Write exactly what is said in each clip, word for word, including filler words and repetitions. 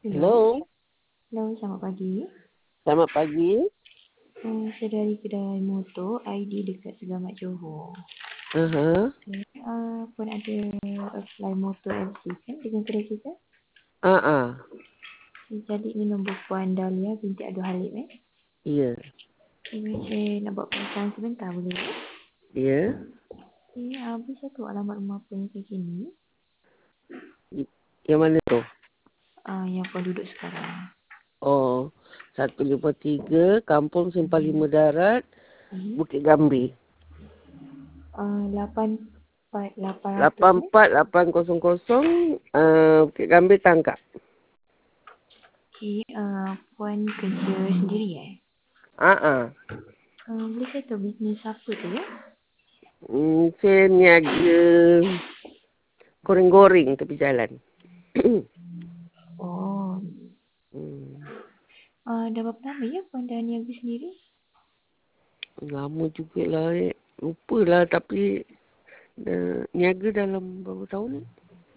Hello. Hello, Hello, selamat pagi. selamat pagi. Uh, saya dari kedai motor I D dekat Segamat Johor. Uh-huh. Saya uh, pun ada apply motor L C kan dengan kedai kita. Uh-uh. Jadi ini nombor Puan Dahlia binti Abdul Halim eh. Ya, Ini saya nak buat pemeriksaan sebentar boleh tak? ya. Okay, uh, boleh saya tahu alamat rumah puan ke sini? I- Yang mana tu? Uh, yang puan duduk sekarang. Oh, seratus lima puluh tiga Kampung Simpang Lima Darat, Hmm. Bukit Gambir. Uh, lapan empat lapan ratus lapan eh. empat lapan kosong kosong uh, Bukit Gambir Tangkap. Okay, uh, puan kerja sendiri eh? Uh-uh. Uh, boleh saya tahu bisnes apa tu ya? Hmm, saya niaga goreng-goreng tepi jalan. Oh, hmm. uh, dah berapa lama ya puan dah niaga sendiri? Lama jugalah. Eh. Lupalah tapi uh, niaga dalam berapa tahun ni?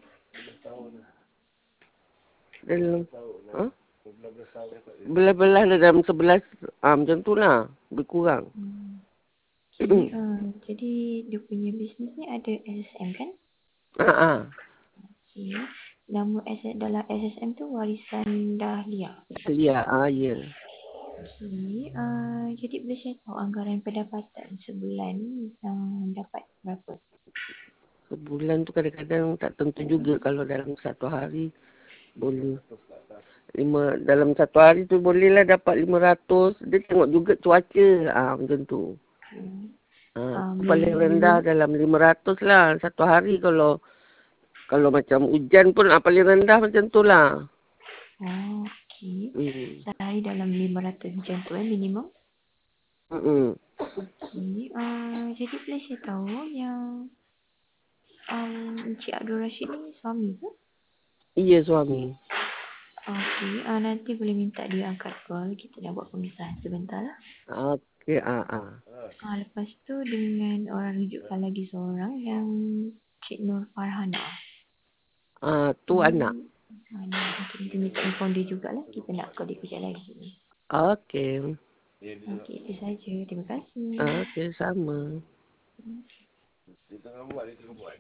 Dalam ha? Belah-belah dalam sebelas ah, macam tu lah. Lebih kurang. Hmm. Okay, uh, jadi dia punya bisnes ni ada S S M kan? ah, ah. Okay. Nama S S, dalam S S M tu warisan Dahlia. Ya, ah, ya. Okay, uh, jadi boleh saya tahu anggaran pendapatan sebulan uh, dapat berapa? Sebulan tu kadang-kadang tak tentu juga kalau dalam satu hari boleh. Lima, dalam satu hari tu bolehlah dapat lima ratus. Dia tengok juga cuaca. Ah, macam tu. Hmm. Ah, Uh, tu paling min, rendah minim, dalam lima ratus lah satu hari kalau kalau macam hujan pun ah, paling rendah macam tu lah. oh, okay. Hmm. Sehari dalam lima ratus macam tu eh minimum? Hmm. Okay, uh, jadi boleh saya tahu yang um, Encik Abdul Rashid ni suami ke? Iya suami. Okey, uh, nanti boleh minta dia angkat call. Kita nak buat pemisahan sebentar lah. Okey, ah, ah. Uh, lepas tu dengan orang rujukkan lagi seorang yang Cik Nur Farhana. Ah, tu anak. Hmm, uh, nanti kita minta inform dia jugalah. Kita nak call dia kejap lagi. Okey. Okey, itu saja. Terima kasih. Okey, sama. Hmm.